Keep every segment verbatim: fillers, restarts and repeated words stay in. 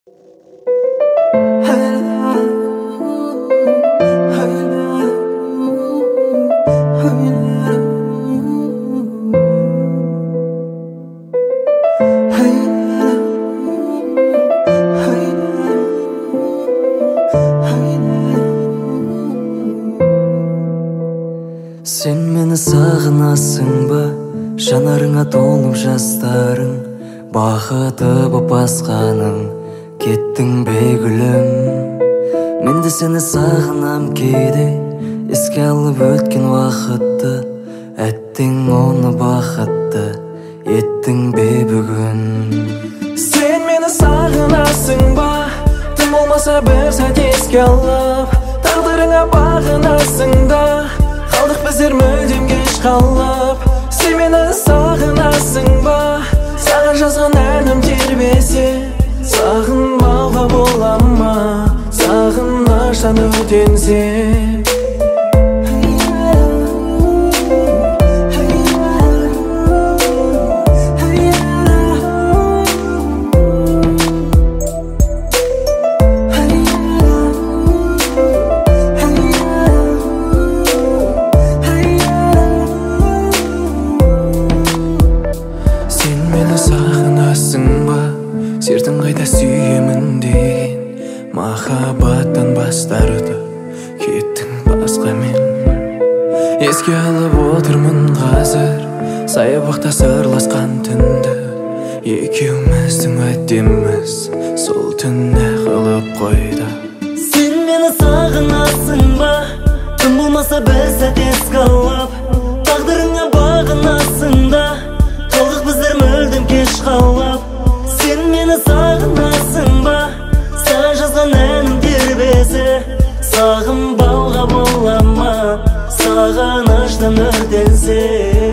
Sen meni sағынасың ба, жанарыңа толып жастарың, бақыты боп басқаның, кеттің бе гүлім. Мен де сені сағынам кейде, еске алып өткен уақытты, әттең оны бақытты, еттің бе бүгін. Sen meni sағынасың ба, тым болмаса бір сәт еске алып, тағдырыңа бағынасың да, қалдық біздер мүлдем кеш қалып. Сен мені сағынасың ба, саған жазған әнім тербесе, сағынбауға бола ма, сағыныштан өртенсе. Сағынасың ба, сертің қайда сүйемін деген, махаббаттан бас тартып кеттің басқамен. Еске алып отырмын қазір, саябақта сырласқан түнді, екеуміздің уәдеміз сол түнде қалып қойды. Sen meni sағынасың ба, тым болмаса бір сәт еске алып, тағдырыңа бағынасың да, қалдық біздер мүлдем кеш қалып. Sen meni сағынасың ба, саған жазған әнім тербесе, сағынбауға бола ма, сағыныштан өртенсе.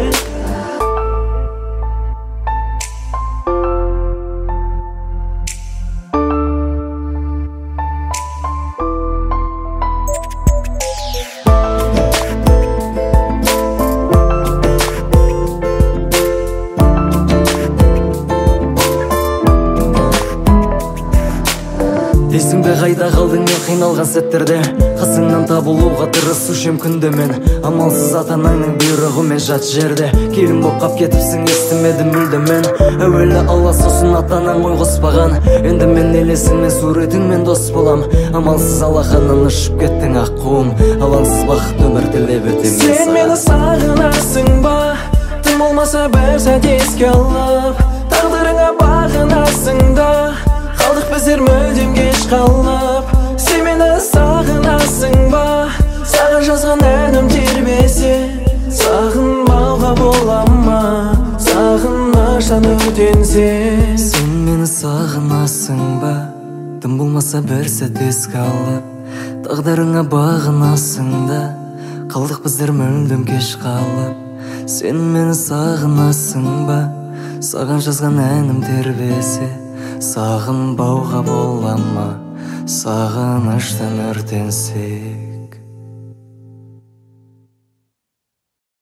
Есің бе қайда қалдың мен қиналған сәттерде, қасыңнан табылуға тырысушым күнде мен. Амалсыз ата-анаңның бұйрығымен жат жерде, келін боп қап кетіпсің, естімедім мүлде мен. Әуелі Алла, сосын ата-анаң ой қоспаған, енді мен елесіңмен суретіңмен дос болам. Амалсыз алақаннан ұшып кеттің аққуым, алаңсыз бақыт өмір тілеп өтем. Sen meni сағынасың ба, тым болмаса бір сәт еске алып, тағдырыңа бағынасың да, қалдық біздер мүлдем кеш қалып. Сен мені сағынасың ба, саған жазған әнім тербесе, сағынбауға бола ма, сағыныштан өртенсе. Sen meni сағынасың ба, тым болмаса бір сәт еске алып, тағдырыңа бағынасың да, қалдық біздер мүлдем кеш қалып. Sen meni сағынасың ба, саған жазған әнім тербесе, сағынбауға бола ма, сағыныштан өртенсек.